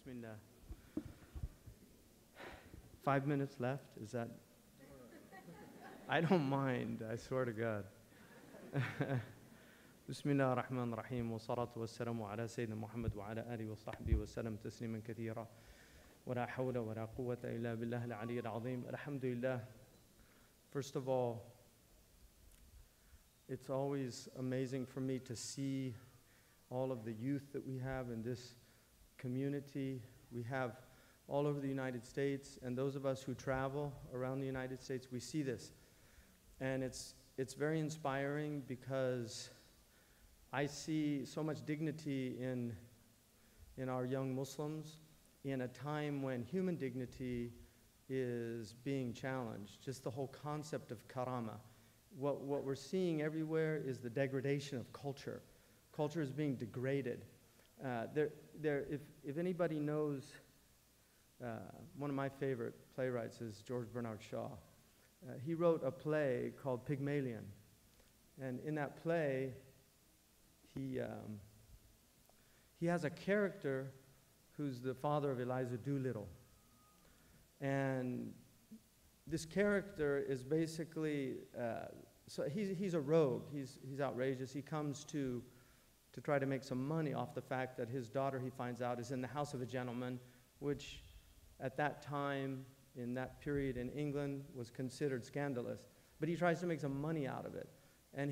Bismillah. 5 minutes left? Is that? I don't mind, I swear to God. Bismillah ar-Rahman ar-Rahim, wa salatu wa salamu ala Sayyidina Muhammad wa ala alihi wa sahbihi wa salam tasliman kathira. Wa la hawla wa la quwwata illa billah al-ali al-azim. Alhamdulillah. First of all, it's always amazing for me to see all of the youth that we have in this community. We have all over the United States, and those of us who travel around the United States, we see this. And it's very inspiring because I see so much dignity in our young Muslims in a time when human dignity is being challenged. Just the whole concept of karama. What we're seeing everywhere is the degradation of culture. Culture is being degraded. If anybody knows, one of my favorite playwrights is George Bernard Shaw. He wrote a play called Pygmalion. And in that play, he has a character who's the father of Eliza Doolittle. And this character is basically, so he's a rogue, he's outrageous. He comes to try to make some money off the fact that his daughter, he finds out, is in the house of a gentleman, which at that time, in that period in England, was considered scandalous. But he tries to make some money out of it. And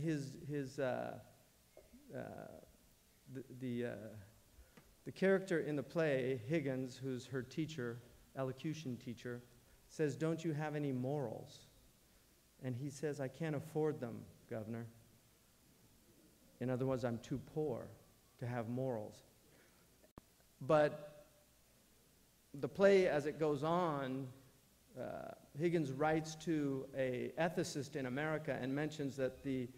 the character in the play, Higgins, who's her teacher, elocution teacher, says, "Don't you have any morals?" And he says, "I can't afford them, Governor. In other words, I'm too poor to have morals." But the play, as it goes on, Higgins writes to an ethicist in America and mentions that the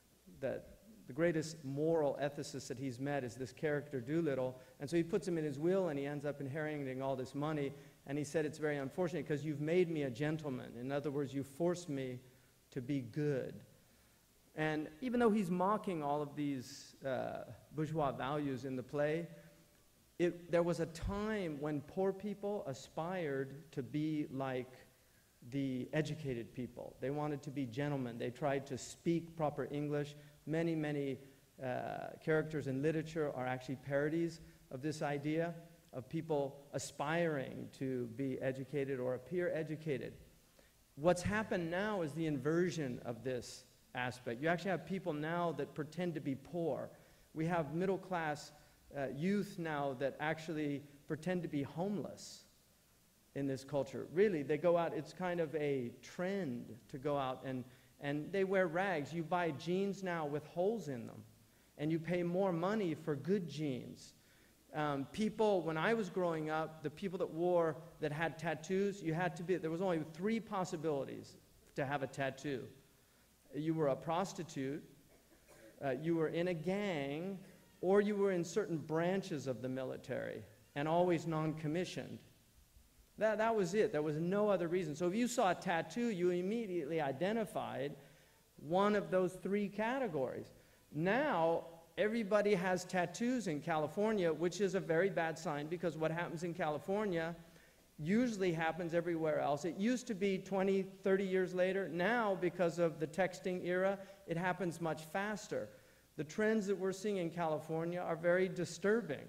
greatest moral ethicist that he's met is this character Doolittle. And so he puts him in his will, and he ends up inheriting all this money. And he said, "It's very unfortunate because you've made me a gentleman. In other words, you forced me to be good." And even though he's mocking all of these bourgeois values in the play, there was a time when poor people aspired to be like the educated people. They wanted to be gentlemen. They tried to speak proper English. Many characters in literature are actually parodies of this idea of people aspiring to be educated or appear educated. What's happened now is the inversion of this aspect. You actually have people now that pretend to be poor. We have middle-class youth now that actually pretend to be homeless in this culture. Really, they go out, it's kind of a trend to go out and they wear rags. You buy jeans now with holes in them, and you pay more money for good jeans. People, when I was growing up, the people that had tattoos, there was only 3 possibilities to have a tattoo. You were a prostitute, you were in a gang, or you were in certain branches of the military, and always non-commissioned. That was it. There was no other reason. So if you saw a tattoo, you immediately identified one of those 3 categories. Now, everybody has tattoos in California, which is a very bad sign, because what happens in California usually happens everywhere else. It used to be 20, 30 years later. Now, because of the texting era, it happens much faster. The trends that we're seeing in California are very disturbing.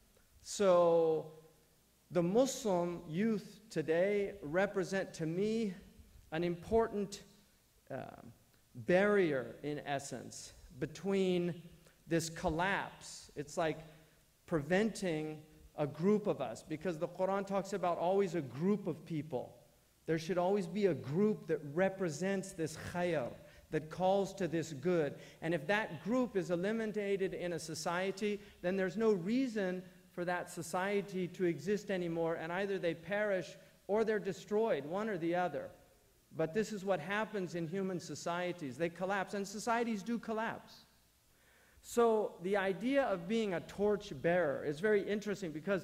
So the Muslim youth today represent, to me, an important barrier, in essence, between this collapse. It's like preventing a group of us, because the Quran talks about always a group of people. There should always be a group that represents this khayr, that calls to this good. And if that group is eliminated in a society, then there's no reason for that society to exist anymore, and either they perish or they're destroyed, one or the other. But this is what happens in human societies. They collapse, and societies do collapse. So the idea of being a torch bearer is very interesting, because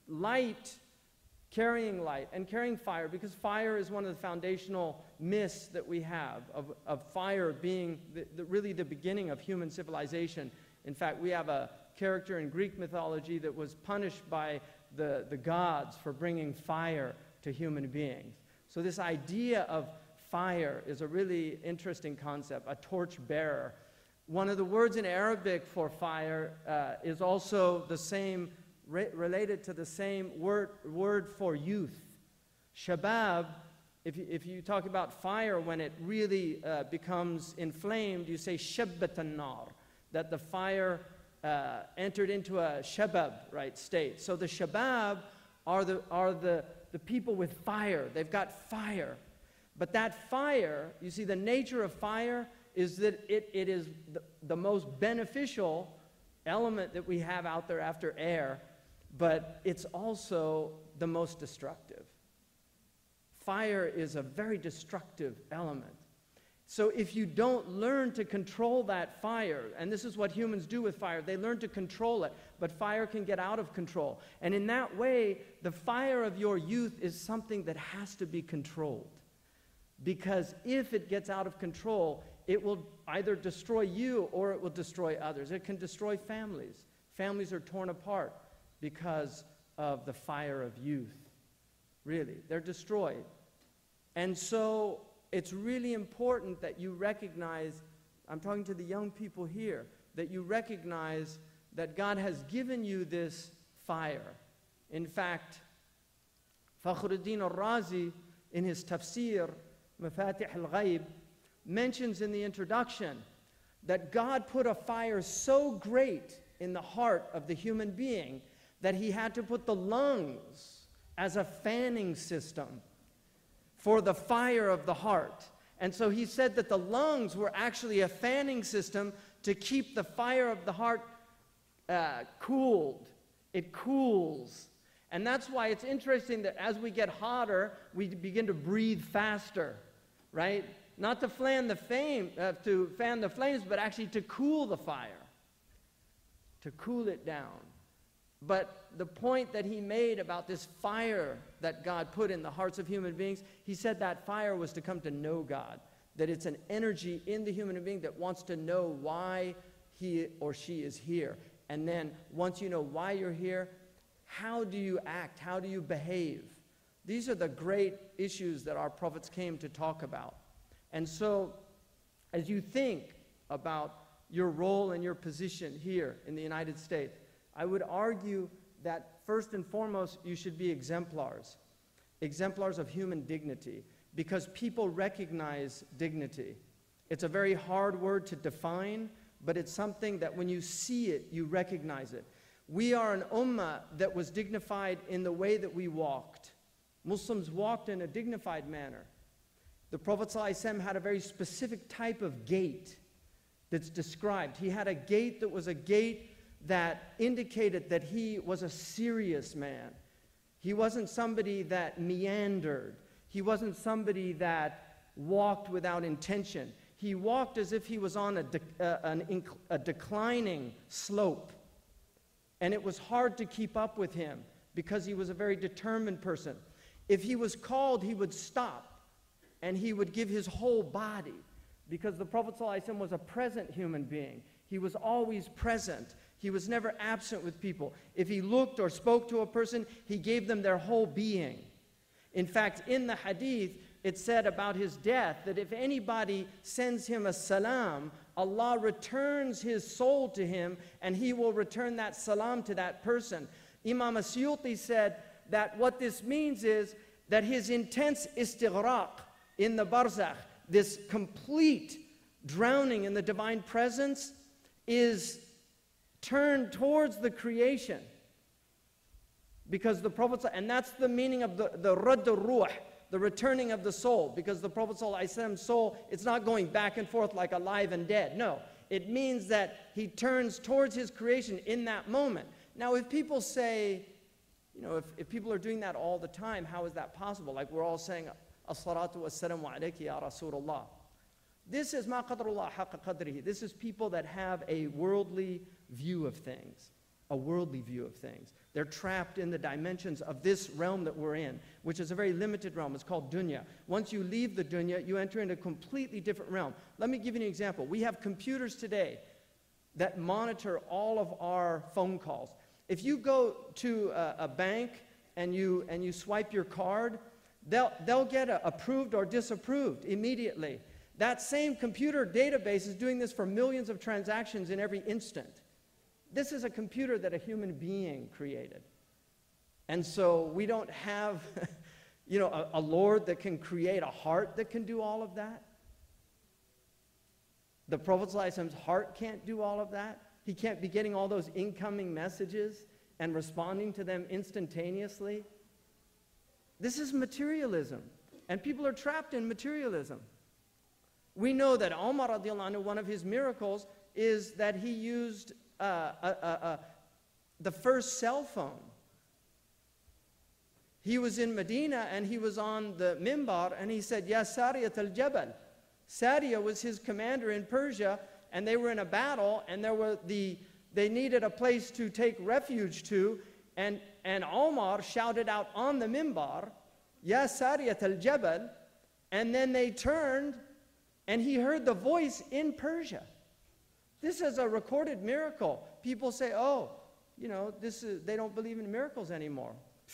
carrying light and carrying fire, because fire is one of the foundational myths that we have of fire being really the beginning of human civilization. In fact, we have a character in Greek mythology that was punished by the gods for bringing fire to human beings. So this idea of fire is a really interesting concept, a torch bearer. One of the words in Arabic for fire is also the same, related to the same word for youth. Shabab, if you talk about fire, when it really becomes inflamed, you say shabbatan nar, that the fire entered into a shabab, right, state. So the shabab are the people with fire. They've got fire. But that fire, you see, the nature of fire is that it is the most beneficial element that we have out there after air, but it's also the most destructive. Fire is a very destructive element. So if you don't learn to control that fire, and this is what humans do with fire, they learn to control it, but fire can get out of control. And in that way, the fire of your youth is something that has to be controlled. Because if it gets out of control, it will either destroy you or it will destroy others. It can destroy families. Families are torn apart because of the fire of youth. Really, they're destroyed. And so it's really important that you recognize, I'm talking to the young people here, that you recognize that God has given you this fire. In fact, Fakhruddin al-Razi, in his tafsir, Mafatih al-Ghaib, mentions in the introduction that God put a fire so great in the heart of the human being that he had to put the lungs as a fanning system for the fire of the heart. And so he said that the lungs were actually a fanning system to keep the fire of the heart cooled. It cools. And that's why it's interesting that as we get hotter, we begin to breathe faster, right? Not to fan the flames, but actually to cool the fire, to cool it down. But the point that he made about this fire that God put in the hearts of human beings, he said that fire was to come to know God, that it's an energy in the human being that wants to know why he or she is here. And then once you know why you're here, how do you act? How do you behave? These are the great issues that our prophets came to talk about. And so as you think about your role and your position here in the United States, I would argue that first and foremost, you should be exemplars of human dignity, because people recognize dignity. It's a very hard word to define, but it's something that when you see it, you recognize it. We are an ummah that was dignified in the way that we walked. Muslims walked in a dignified manner. The Prophet ﷺ had a very specific type of gait that's described. He had a gait that was a gait that indicated that he was a serious man. He wasn't somebody that meandered. He wasn't somebody that walked without intention. He walked as if he was on a declining slope. And it was hard to keep up with him because he was a very determined person. If he was called, he would stop and he would give his whole body, because the Prophet ﷺ was a present human being. He was always present. He was never absent with people. If he looked or spoke to a person, he gave them their whole being. In fact, in the hadith, it said about his death that if anybody sends him a salam, Allah returns his soul to him and he will return that salam to that person. Imam Asyuti said that what this means is that his intense istighraq in the barzakh, this complete drowning in the divine presence, is turned towards the creation. Because the Prophet, and that's the meaning of the radd al-ruh, the returning of the soul, because the Prophet ﷺ's soul, it's not going back and forth like alive and dead. No, it means that he turns towards his creation in that moment. Now, if people say, you know, if people are doing that all the time, how is that possible? Like we're all saying, as-salatu was-salamu alayki ya Rasulullah. This is ma qadrullah haqqa qadrihi. This is people that have a worldly view of things, a worldly view of things. They're trapped in the dimensions of this realm that we're in, which is a very limited realm. It's called dunya. Once you leave the dunya, you enter into a completely different realm. Let me give you an example. We have computers today that monitor all of our phone calls. If you go to a bank and you swipe your card, they'll get approved or disapproved immediately. That same computer database is doing this for millions of transactions in every instant. This is a computer that a human being created. And so we don't have a Lord that can create a heart that can do all of that. The Prophet ﷺ's heart can't do all of that. He can't be getting all those incoming messages and responding to them instantaneously. This is materialism. And people are trapped in materialism. We know that Umar radiallahu anhu, one of his miracles is that he used the first cell phone. He was in Medina and he was on the mimbar and he said, Ya Sariyat al-Jabal. Sariya was his commander in Persia, and they were in a battle, and they needed a place to take refuge to, and Omar shouted out on the mimbar, Ya Sariyat al-Jabal, and then they turned, and he heard the voice in Persia. This is a recorded miracle. People say, oh, they don't believe in miracles anymore.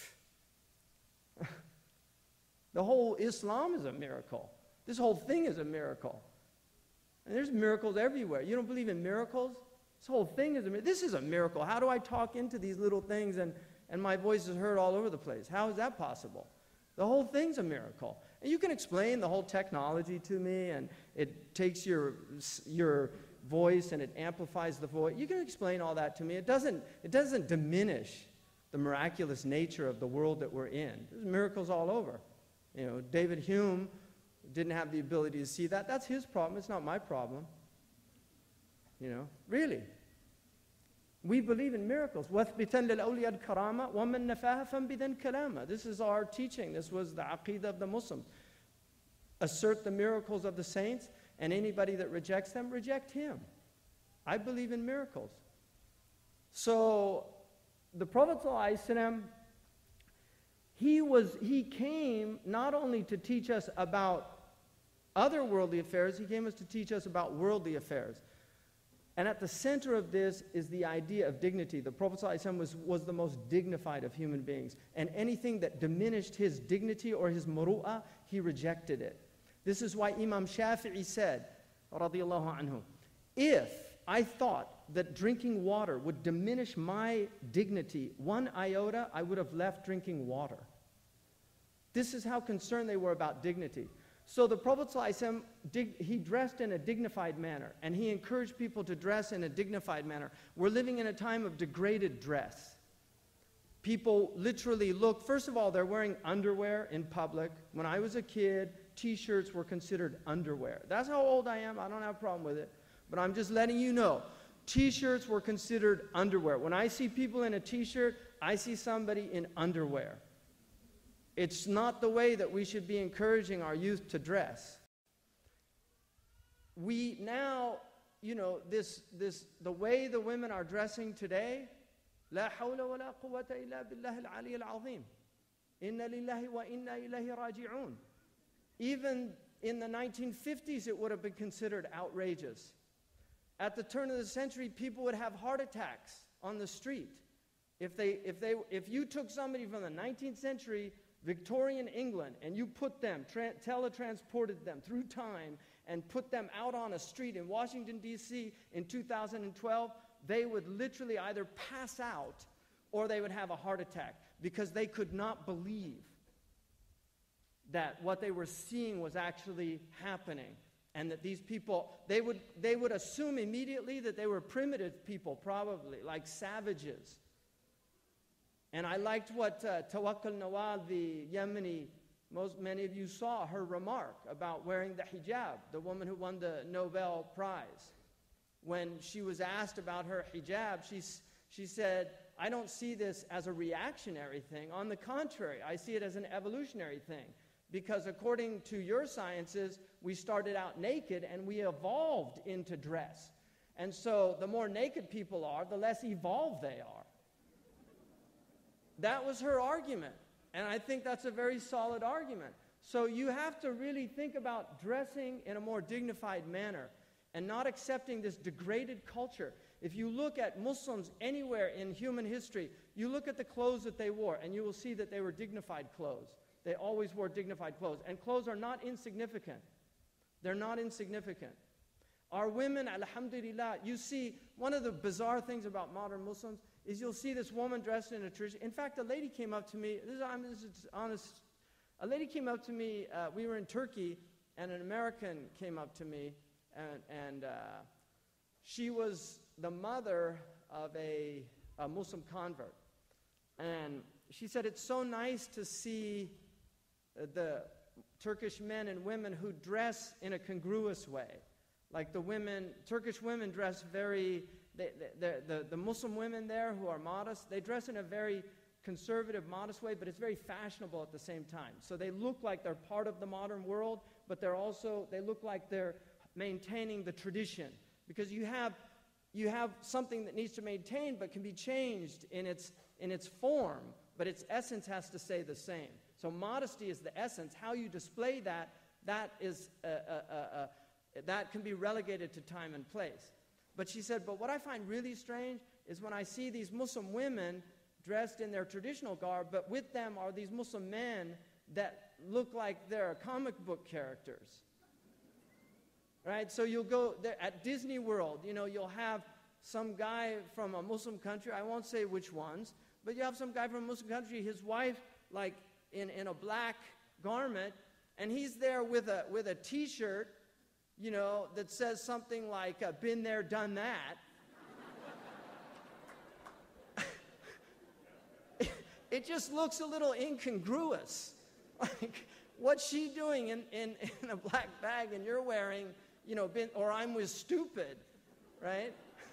The whole Islam is a miracle. This whole thing is a miracle. And there's miracles everywhere. You don't believe in miracles? This whole thing is a miracle. This is a miracle. How do I talk into these little things and my voice is heard all over the place? How is that possible? The whole thing's a miracle. And you can explain the whole technology to me, and it takes your voice and it amplifies the voice. You can explain all that to me. It doesn't diminish the miraculous nature of the world that we're in. There's miracles all over. David Hume didn't have the ability to see that. That's his problem. It's not my problem. Really. We believe in miracles. This is our teaching. This was the aqeedah of the Muslims. Assert the miracles of the saints, and anybody that rejects them, reject him. I believe in miracles. So the Prophet ﷺ, he came not only to teach us about other worldly affairs, he came to teach us about worldly affairs. And at the center of this is the idea of dignity. The Prophet ﷺ was the most dignified of human beings. And anything that diminished his dignity or his muru'ah, he rejected it. This is why Imam Shafi'i said, radiyallahu anhu, if I thought that drinking water would diminish my dignity one iota, I would have left drinking water. This is how concerned they were about dignity. So the Prophet ﷺ, he dressed in a dignified manner, and he encouraged people to dress in a dignified manner. We're living in a time of degraded dress. People literally look, first of all, they're wearing underwear in public. When I was a kid, t-shirts were considered underwear. That's how old I am. I don't have a problem with it. But I'm just letting you know, t-shirts were considered underwear. When I see people in a t-shirt, I see somebody in underwear. It's not the way that we should be encouraging our youth to dress. We now, the way the women are dressing today, لا حول ولا قوة إلا بالله العلي العظيم. إنا لله وإنا إليه راجعون. Even in the 1950s, it would have been considered outrageous. At the turn of the century, people would have heart attacks on the street. If you took somebody from the 19th century, Victorian England, and you put them, teletransported them through time and put them out on a street in Washington, D.C. in 2012, they would literally either pass out or they would have a heart attack because they could not believe that what they were seeing was actually happening, and that these people, they would assume immediately that they were primitive people, probably, like savages. And I liked what Tawakkul Nawal, the Yemeni, many of you saw her remark about wearing the hijab, the woman who won the Nobel Prize. When she was asked about her hijab, she said, I don't see this as a reactionary thing. On the contrary, I see it as an evolutionary thing. Because according to your sciences, we started out naked and we evolved into dress. And so the more naked people are, the less evolved they are. That was her argument. And I think that's a very solid argument. So you have to really think about dressing in a more dignified manner and not accepting this degraded culture. If you look at Muslims anywhere in human history, you look at the clothes that they wore, and you will see that they were dignified clothes. They always wore dignified clothes. And clothes are not insignificant. They're not insignificant. Our women, alhamdulillah, you see, one of the bizarre things about modern Muslims is you'll see this woman dressed in a tradition. In fact, a lady came up to me, this is honest, a lady came up to me, we were in Turkey, and an American came up to me, and she was the mother of a Muslim convert. And she said, it's so nice to see the Turkish men and women who dress in a congruous way. Like the women, Turkish women dress very, the Muslim women there who are modest, they dress in a very conservative, modest way, but it's very fashionable at the same time. So they look like they're part of the modern world, but they look like they're maintaining the tradition. Because you have something that needs to maintain but can be changed in its form, but its essence has to stay the same. So modesty is the essence. How you display that can be relegated to time and place. But she said, but what I find really strange is when I see these Muslim women dressed in their traditional garb, but with them are these Muslim men that look like they're comic book characters. Right? So you'll go there at Disney World, you'll have some guy from a Muslim country, I won't say which ones, but you have some guy from a Muslim country, his wife like in a black garment, and he's there with a t-shirt, that says something like, been there, done that. It just looks a little incongruous. Like, what's she doing in a black bag and you're wearing, or I'm with stupid, right?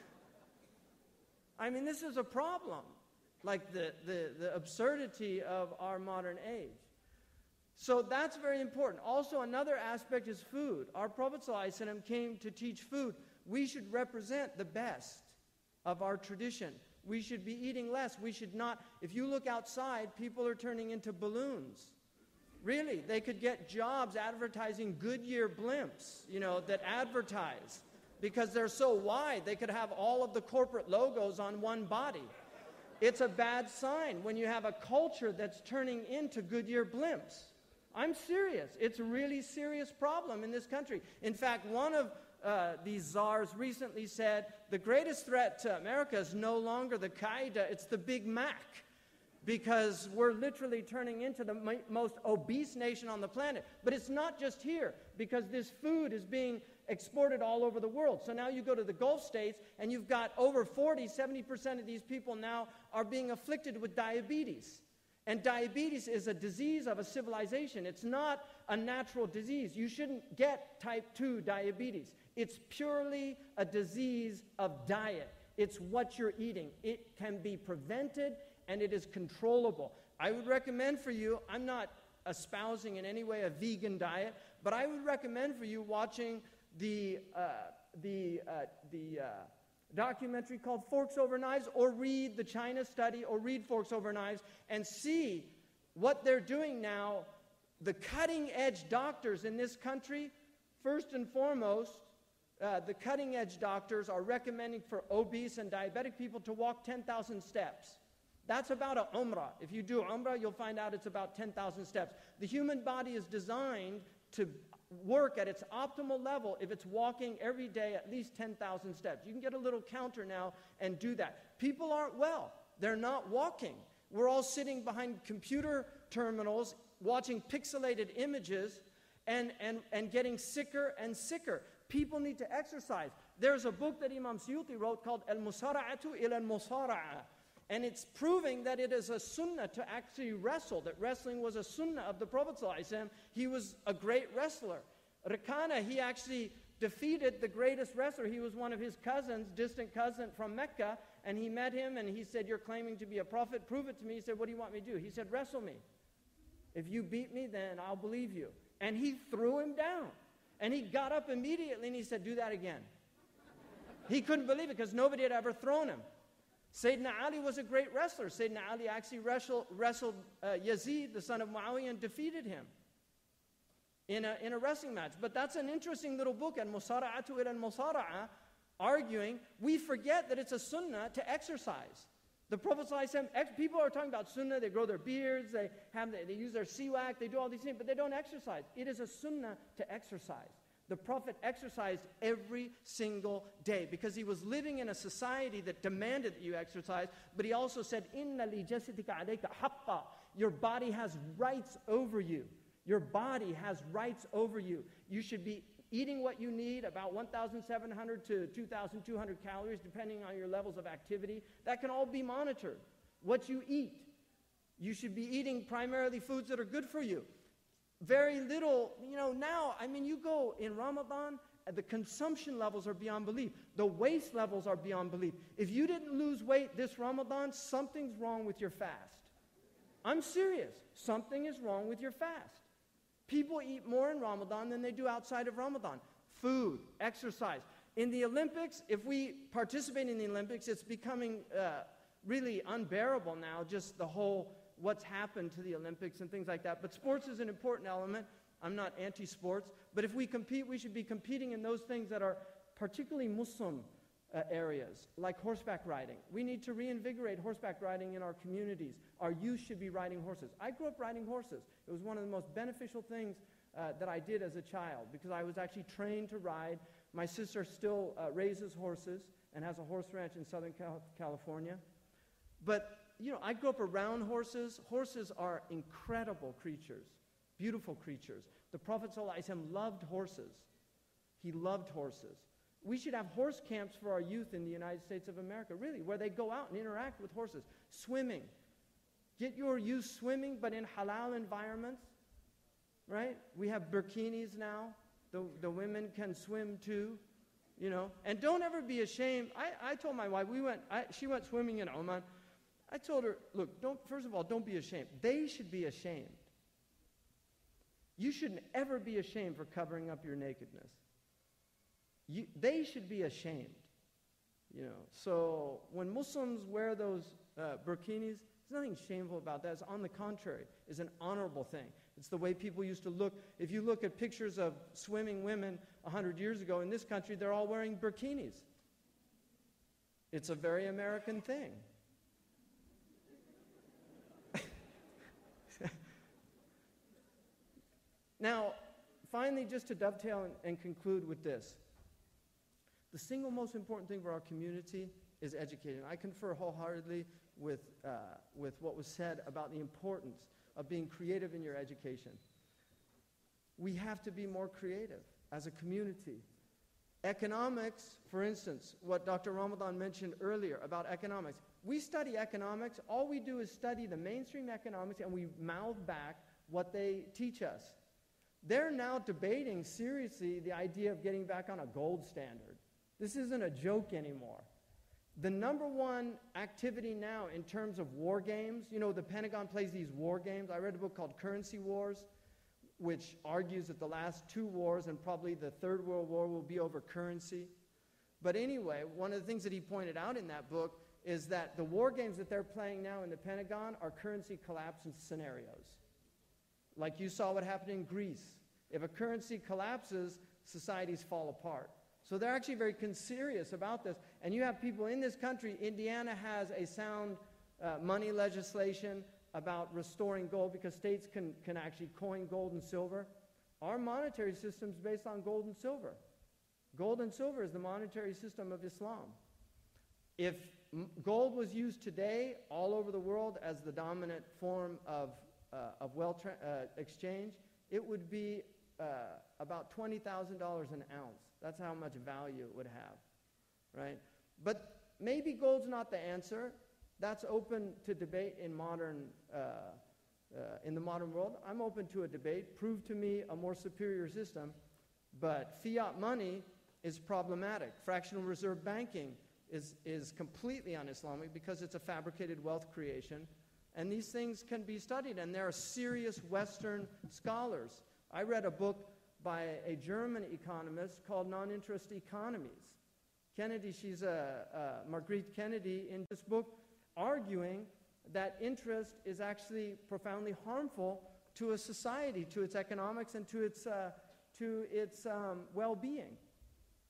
I mean, this is a problem, like the absurdity of our modern age. So that's very important. Also, another aspect is food. Our Prophet ﷺ came to teach food. We should represent the best of our tradition. We should be eating less. We should not. If you look outside, people are turning into balloons. Really, they could get jobs advertising Goodyear blimps, that advertise. Because they're so wide, they could have all of the corporate logos on one body. It's a bad sign when you have a culture that's turning into Goodyear blimps. I'm serious. It's a really serious problem in this country. In fact, one of these czars recently said, the greatest threat to America is no longer the Qaeda, it's the Big Mac. Because we're literally turning into the most obese nation on the planet. But it's not just here, because this food is being exported all over the world. So now you go to the Gulf states, and you've got over 70% of these people now are being afflicted with diabetes. And diabetes is a disease of a civilization. It's not a natural disease. You shouldn't get type 2 diabetes. It's purely a disease of diet. It's what you're eating. It can be prevented, and it is controllable. I would recommend for you, I'm not espousing in any way a vegan diet, but I would recommend for you watching the documentary called Forks Over Knives, or read the China study, or read Forks Over Knives, and see what they're doing now. The cutting-edge doctors in this country, first and foremost, the cutting-edge doctors are recommending for obese and diabetic people to walk 10,000 steps. That's about a umrah. If you do umrah, you'll find out it's about 10,000 steps. The human body is designed to work at its optimal level if it's walking every day at least 10,000 steps. You can get a little counter now and do that. People aren't well. They're not walking. We're all sitting behind computer terminals watching pixelated images and getting sicker and sicker. People need to exercise. There's a book that Imam Suyuti wrote called Al-Musara'atu ila al-Musara'a. And it's proving that it is a sunnah to actually wrestle, that wrestling was a sunnah of the Prophet ﷺ. He was a great wrestler. Rakana, he actually defeated the greatest wrestler. He was one of his cousins, distant cousin from Mecca, and he met him and he said, you're claiming to be a prophet, prove it to me. He said, what do you want me to do? He said, wrestle me. If you beat me, then I'll believe you. And he threw him down. And he got up immediately and he said, do that again. He couldn't believe it because nobody had ever thrown him. Sayyidina Ali was a great wrestler. Sayyidina Ali actually wrestled Yazid, the son of Muawiyah, and defeated him in a wrestling match. But that's an interesting little book, Al-Musara'atu ila al-Musara'a. arguing, we forget that it's a sunnah to exercise. The Prophet ﷺ, people are talking about sunnah, they grow their beards, they use their siwak, they do all these things, but they don't exercise. It is a sunnah to exercise. The Prophet exercised every single day because he was living in a society that demanded that you exercise, but he also said, "Inna li jasadika alayka haqqa." Your body has rights over you. Your body has rights over you. You should be eating what you need, about 1,700 to 2,200 calories, depending on your levels of activity. That can all be monitored. What you eat. You should be eating primarily foods that are good for you. Very little, now, you go in Ramadan, the consumption levels are beyond belief. The waste levels are beyond belief. If you didn't lose weight this Ramadan, something's wrong with your fast. I'm serious. Something is wrong with your fast. People eat more in Ramadan than they do outside of Ramadan. Food, exercise. In the Olympics, if we participate in the Olympics, it's becoming really unbearable now, just the whole what's happened to the Olympics and things like that. But sports is an important element. I'm not anti-sports. But if we compete, we should be competing in those things that are particularly Muslim areas, like horseback riding. We need to reinvigorate horseback riding in our communities. Our youth should be riding horses. I grew up riding horses. It was one of the most beneficial things that I did as a child because I was actually trained to ride. My sister still raises horses and has a horse ranch in Southern California. But I grew up around horses. Horses are incredible creatures, beautiful creatures. The Prophet ﷺ loved horses. He loved horses. We should have horse camps for our youth in the United States of America, really, where they go out and interact with horses. Swimming. Get your youth swimming, but in halal environments, right? We have bikinis now. The women can swim too, And don't ever be ashamed. I told my wife, she went swimming in Oman. I told her, look, first of all, don't be ashamed. They should be ashamed. You shouldn't ever be ashamed for covering up your nakedness. They should be ashamed. So when Muslims wear those burkinis, there's nothing shameful about that. It's on the contrary, it's an honorable thing. It's the way people used to look. If you look at pictures of swimming women 100 years ago in this country, they're all wearing burkinis. It's a very American thing. Now, finally, just to dovetail and conclude with this, the single most important thing for our community is educating. I confer wholeheartedly with what was said about the importance of being creative in your education. We have to be more creative as a community. Economics, for instance, what Dr. Ramadan mentioned earlier about economics. We study economics. All we do is study the mainstream economics, and we mouth back what they teach us. They're now debating seriously the idea of getting back on a gold standard. This isn't a joke anymore. The number one activity now in terms of war games, the Pentagon plays these war games. I read a book called Currency Wars, which argues that the last two wars and probably the Third World War will be over currency. But anyway, one of the things that he pointed out in that book is that the war games that they're playing now in the Pentagon are currency collapse scenarios. Like you saw what happened in Greece. If a currency collapses, societies fall apart. So they're actually very serious about this. And you have people in this country. Indiana has a sound money legislation about restoring gold because states can actually coin gold and silver. Our monetary system is based on gold and silver. Gold and silver is the monetary system of Islam. If gold was used today all over the world as the dominant form of wealth exchange, it would be about $20,000 an ounce. That's how much value it would have, right? But maybe gold's not the answer. That's open to debate in the modern world. I'm open to a debate. Prove to me a more superior system. But fiat money is problematic. Fractional reserve banking is completely un-Islamic because it's a fabricated wealth creation. And these things can be studied, and there are serious Western scholars. I read a book by a German economist called Non-Interest Economies. Kennedy, she's Marguerite Kennedy, in this book arguing that interest is actually profoundly harmful to a society, to its economics, and to its well-being.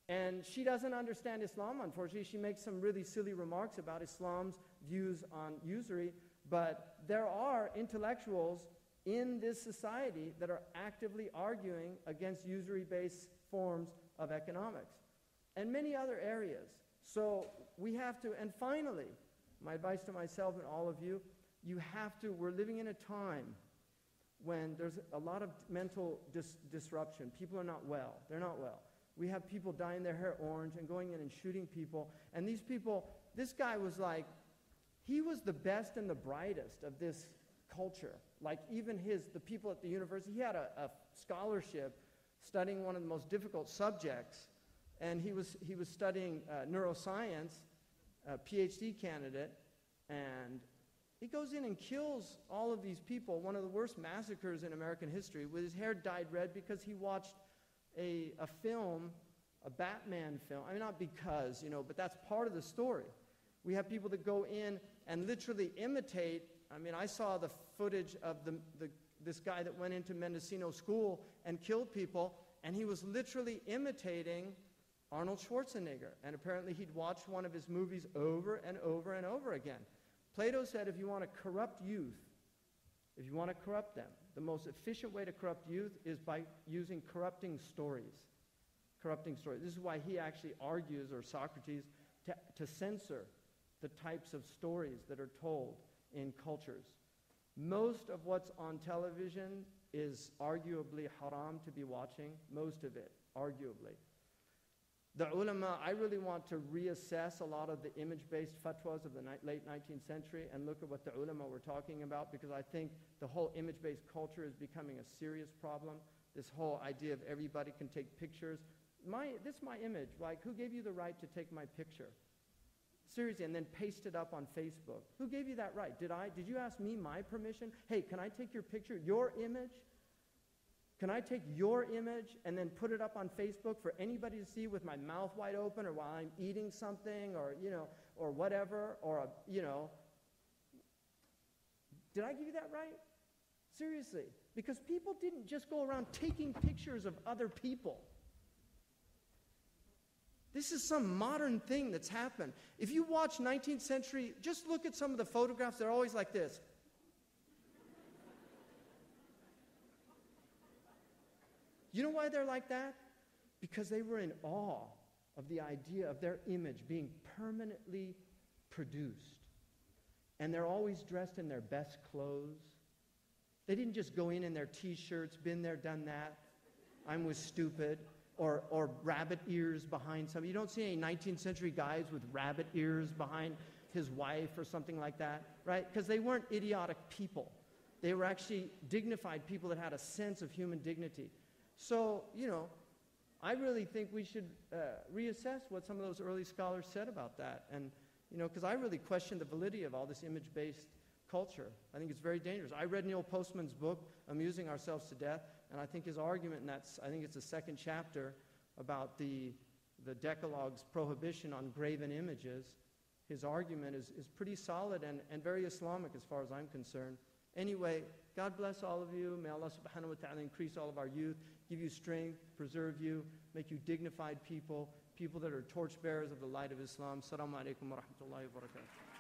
And she doesn't understand Islam, unfortunately. She makes some really silly remarks about Islam's views on usury. But there are intellectuals in this society that are actively arguing against usury-based forms of economics and many other areas. So we have to, and finally, my advice to myself and all of you, we're living in a time when there's a lot of mental disruption. People are not well. They're not well. We have people dyeing their hair orange and going in and shooting people. And these people, this guy was like, he was the best and the brightest of this culture. Like even the people at the university, he had a scholarship studying one of the most difficult subjects. And he was studying neuroscience, a PhD candidate, and he goes in and kills all of these people, one of the worst massacres in American history, with his hair dyed red because he watched a film, a Batman film. I mean, not because, but that's part of the story. We have people that go in and literally imitate. I mean, I saw the footage of this guy that went into Mendocino School and killed people, and he was literally imitating Arnold Schwarzenegger. And apparently he'd watched one of his movies over and over and over again. Plato said if you want to corrupt youth, if you want to corrupt them, the most efficient way to corrupt youth is by using corrupting stories. Corrupting stories. This is why he actually argues, or Socrates, to censor the types of stories that are told in cultures. Most of what's on television is arguably haram to be watching, most of it, arguably. The ulama, I really want to reassess a lot of the image-based fatwas of the late 19th century and look at what the ulama were talking about, because I think the whole image-based culture is becoming a serious problem. This whole idea of everybody can take pictures. This is my image. Like, who gave you the right to take my picture? Seriously, and then paste it up on Facebook. Who gave you that right? Did you ask me my permission? Hey, can I take your picture, your image? Can I take your image and then put it up on Facebook for anybody to see with my mouth wide open, or while I'm eating something, or, or whatever, or, Did I give you that right? Seriously. Because people didn't just go around taking pictures of other people. This is some modern thing that's happened. If you watch 19th century, just look at some of the photographs. They're always like this. You know why they're like that? Because they were in awe of the idea of their image being permanently produced. And they're always dressed in their best clothes. They didn't just go in their T-shirts, been there, done that. I'm with stupid. Or rabbit ears behind something. You don't see any 19th century guys with rabbit ears behind his wife or something like that, right? Because they weren't idiotic people. They were actually dignified people that had a sense of human dignity. So, I really think we should reassess what some of those early scholars said about that. And, because I really question the validity of all this image-based culture. I think it's very dangerous. I read Neil Postman's book, Amusing Ourselves to Death, and I think his argument, I think it's the second chapter, about the Decalogue's prohibition on graven images, his argument is pretty solid and very Islamic as far as I'm concerned. Anyway, God bless all of you. May Allah subhanahu wa ta'ala increase all of our youth, give you strength, preserve you, make you dignified people that are torchbearers of the light of Islam. Assalamu alaikum wa rahmatullahi wa barakatuh.